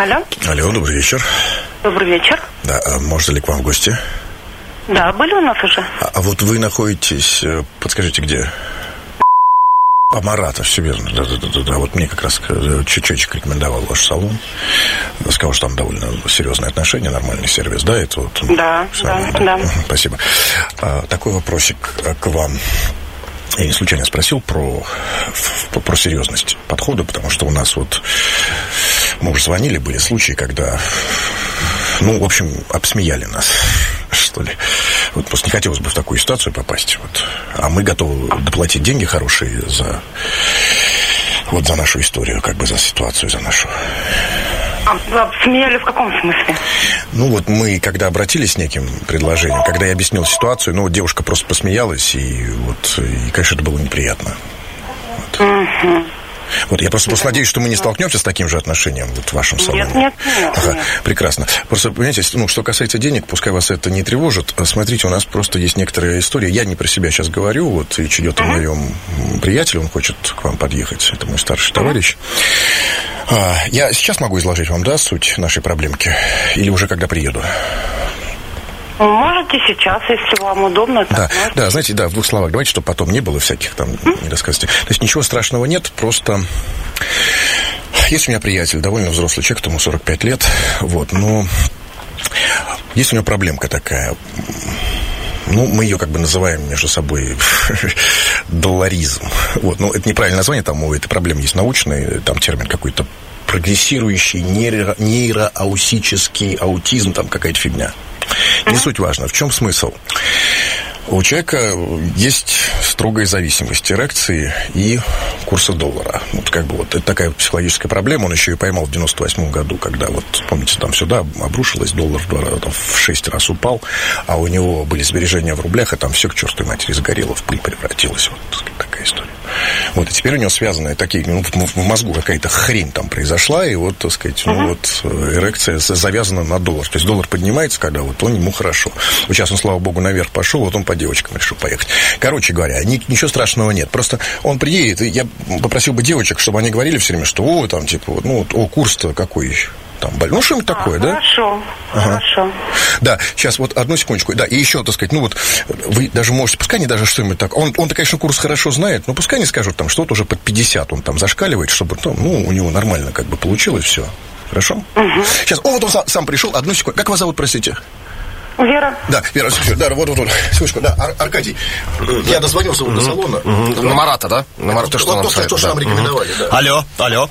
Алло. Алло, добрый вечер. Добрый вечер. Да, можно ли к вам в гости? Да, были у нас уже. А вот вы находитесь, подскажите, где? Марата, все верно. Да. Вот мне как раз чуть-чуть рекомендовал ваш салон. Сказал, что там довольно серьезные отношения, нормальный сервис, да? Это вот. Да. Спасибо. Такой вопросик к вам. Я не случайно спросил про серьезность подхода, потому что у нас вот мы уже звонили, были случаи, когда, в общем, обсмеяли нас, что ли. Вот просто не хотелось бы в такую ситуацию попасть. Вот. А мы готовы доплатить деньги хорошие за нашу историю, за ситуацию, за нашу. А вы обсмеяли в каком смысле? Мы, когда обратились с неким предложением, когда я объяснил ситуацию, девушка просто посмеялась, и, конечно, это было неприятно. Я просто надеюсь, что мы не столкнемся с таким же отношением в вашем салоне. Нет. Прекрасно. Просто, понимаете, что касается денег, пускай вас это не тревожит. Смотрите, у нас просто есть некоторая история. Я не про себя сейчас говорю. Речь идет о моем приятеле. Он хочет к вам подъехать. Это мой старший товарищ. Я сейчас могу изложить вам, суть нашей проблемки? Или уже когда приеду? Можете сейчас, если вам удобно. Да, знаете, в двух словах. Давайте, чтобы потом не было всяких недосказанностей. То есть ничего страшного нет, просто есть у меня приятель, довольно взрослый человек, ему 45 лет, но есть у него проблемка такая. Мы ее называем между собой долларизм. Это неправильное название, там у этой проблемы есть научный, там термин какой-то прогрессирующий нейроаусический аутизм, там какая-то фигня. Не суть важно. В чем смысл? У человека есть строгая зависимость эрекции и курса доллара. Это такая психологическая проблема. Он еще и поймал в 98 году, когда, помните, там сюда обрушилось, доллар в 6 раз упал, а у него были сбережения в рублях, и там все к чертовой матери сгорело, в пыль превратилось. Такая история. И теперь у него связаны такие, в мозгу какая-то хрень там произошла, и эрекция завязана на доллар. То есть доллар поднимается, когда он ему хорошо. Сейчас он, слава богу, наверх пошел, он по девочкам решил поехать. Короче говоря, ничего страшного нет. Просто он приедет, и я попросил бы девочек, чтобы они говорили все время, что курс-то какой что-нибудь такое, да? Хорошо. Да, сейчас одну секундочку. Да, и еще, вы даже можете, пускай они даже что-нибудь так. Он-то, конечно, курс хорошо знает, но пускай они скажут, что-то уже под 50 он там зашкаливает, чтобы, у него нормально получилось все. Хорошо? Сейчас, он сам пришел, одну секунду. Как вас зовут, простите? Вера. Да, Вера, вот. Секундочку, да, Аркадий. Я дозвонился до салона. На Марата, да? На Марата, что нам рекомендовали, да. Алло.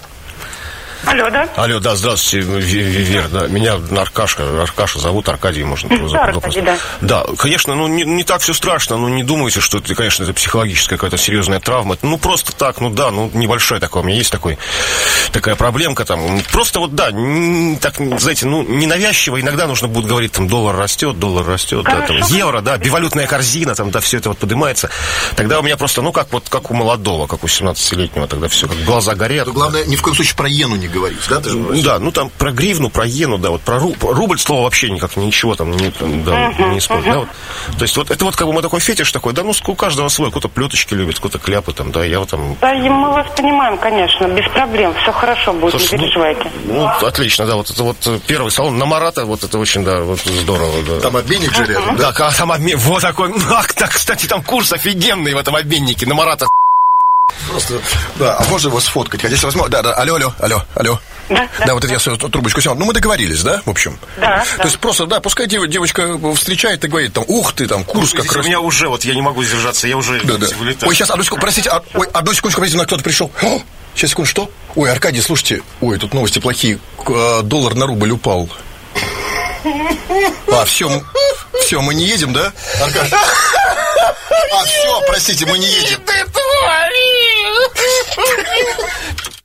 Алло, да? Алло, да, здравствуйте, Вера, да. Меня Аркаша зовут, Аркадий, можно. Да, Аркадий, да. Да, конечно, не так все страшно, не думайте, что это, конечно, это психологическая какая-то серьезная травма. Просто так, небольшая такая, у меня есть такая проблемка там. Просто так, знаете, ненавязчиво, иногда нужно будет говорить, доллар растет, да, евро, да, бивалютная корзина, все это поднимается. Тогда у меня просто, как у молодого, как у 17-летнего, тогда все, глаза горят. Главное, ни в коем случае про иену не говорить, да? Да, про гривну, про иену, да, про рубль слово вообще никак ничего не используют, да, То есть это мы такой фетиш такой, у каждого свой, кто-то плеточки любит, кто-то кляпы Да, Да, мы вас понимаем, конечно, без проблем, все хорошо будет, не переживайте. Отлично, да, это первый салон на Марата, это очень, да, здорово, да. Там обменник же рядом, да? Да, там обменник, такой, кстати, там курс офигенный в этом обменнике на Марата. Просто, да, а можно его сфоткать? Хотя если возможно, да, алло. Да, это я свою трубочку снял. Мы договорились, да, в общем? Да. То есть просто, да, пускай девочка встречает и говорит, ух ты, курс как раз. У меня уже, я не могу сдержаться, я уже вылетаю. Ой, сейчас, одну секунду, простите, одну секундочку, на кто-то пришел. Сейчас, секунду, что? Ой, Аркадий, слушайте, тут новости плохие, доллар на рубль упал. Все, мы не едем, да, Аркадий? Все, простите, мы не едем.